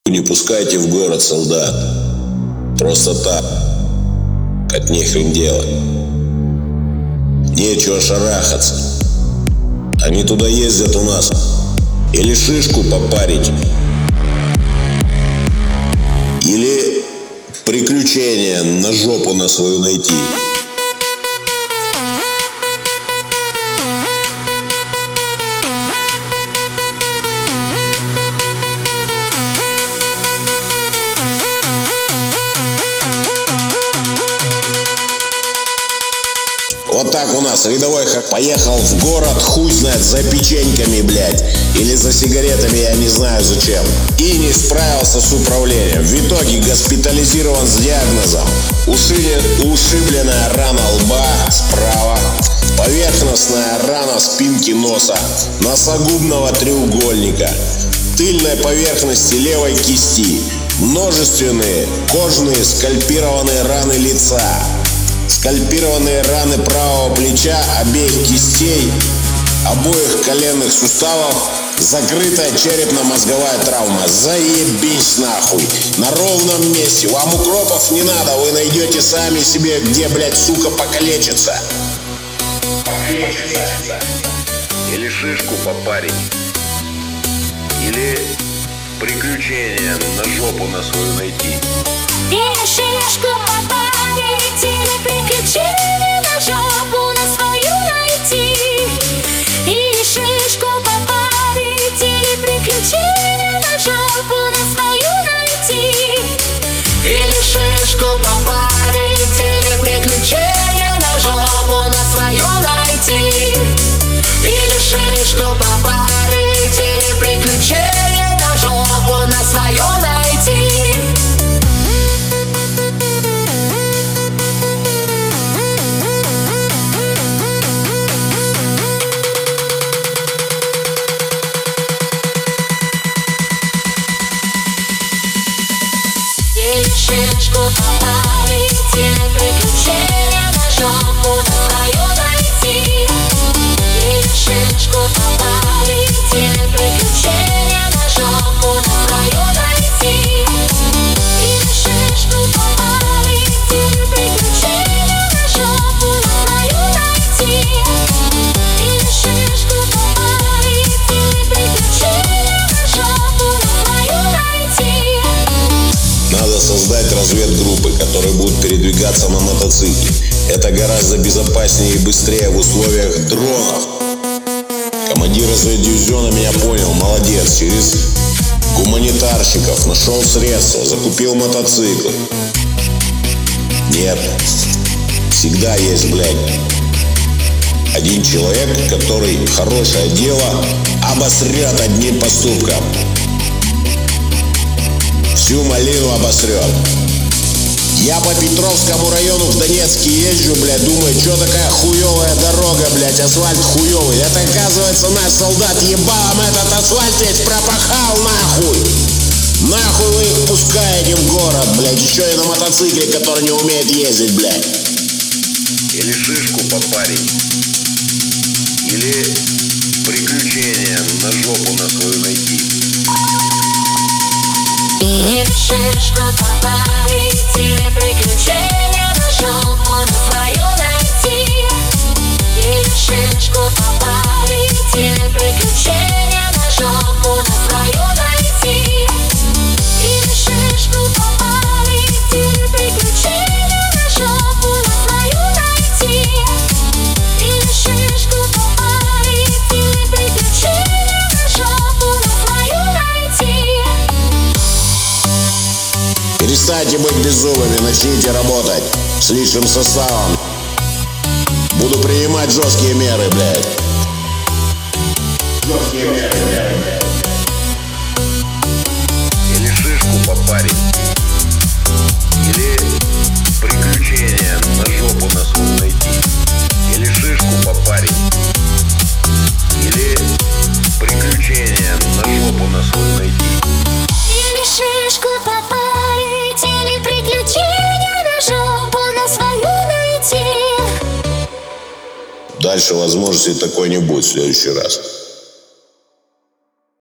Не пускайте в город солдат. Просто так. От нехрен делать. Нечего шарахаться. Они туда ездят у нас. Или шишку попарить, или приключения на жопу на свою найти. Вот так у нас рядовой поехал в город, хуй знает, за печеньками, блядь, или за сигаретами, я не знаю зачем, и не справился с управлением. В итоге госпитализирован с диагнозом: ушибленная рана лба справа, поверхностная рана спинки носа, носогубного треугольника, тыльной поверхности левой кисти, множественные кожные скальпированные раны лица, скальпированные раны правого плеча, обеих кистей, обоих коленных суставов, закрытая черепно-мозговая травма. Заебись нахуй. На ровном месте. Вам укропов не надо, вы найдете сами себе, где, блядь, сука, покалечиться. Или шишку попарить, или приключения на жопу на свою найти. Или шишку попарить, или приключения на жопу на свою найти. Или шишку попарить, или приключения на жопу на свою найти. Или шишку попарить, или приключения на жопу на свою найти. Или шишку попарить, или приключения на жопу на свою найти. Или шишку попарить, или приключения на жопу на свою найти. Или шишку попарить, или приключения на жопу на свою найти. Или шишку попарить, или приключения на жопу на свою найти. Или шишку попарить, или приключения на жопу на свою найти. Надо создать разведгруппы, которые будут передвигаться на мотоцикле. Это гораздо безопаснее и быстрее в условиях дронов. Командир разведдивизиона меня понял, молодец. Через гуманитарщиков нашел средства, закупил мотоциклы. Нет, всегда есть, блядь, один человек, который хорошее дело обосрет одним поступком. Всю малину обосрет. Я по Петровскому району в Донецке езжу, блядь, думаю, что такая хуевая дорога, блядь, асфальт хуевый. Это, оказывается, наш солдат ебалом этот асфальт весь пропахал, нахуй. Нахуй вы их пускаете в город, блядь, еще и на мотоцикле, который не умеет ездить, блядь. Или шишку попарить, или приключения на жопу на свою найти. Или шишку попарить, или приключения на жопу на свою найти. Или шишку попарить, или приключения на жопу на свою найти. Или шишку попарить, или приключения на жопу на свою найти. Или шишку попарить, или приключения на жопу на свою найти. Перестаньте быть беззубыми, начните работать с личным составом. Буду принимать жесткие меры, блядь. Жесткие меры, блядь. Или шишку попарить, или приключения на жопу на свою найти. Или шишку попарить, или приключения на жопу на свою найти. Или шишку попарить, или приключения на жопу на свою найти. Дальше возможности такой не будет в следующий раз.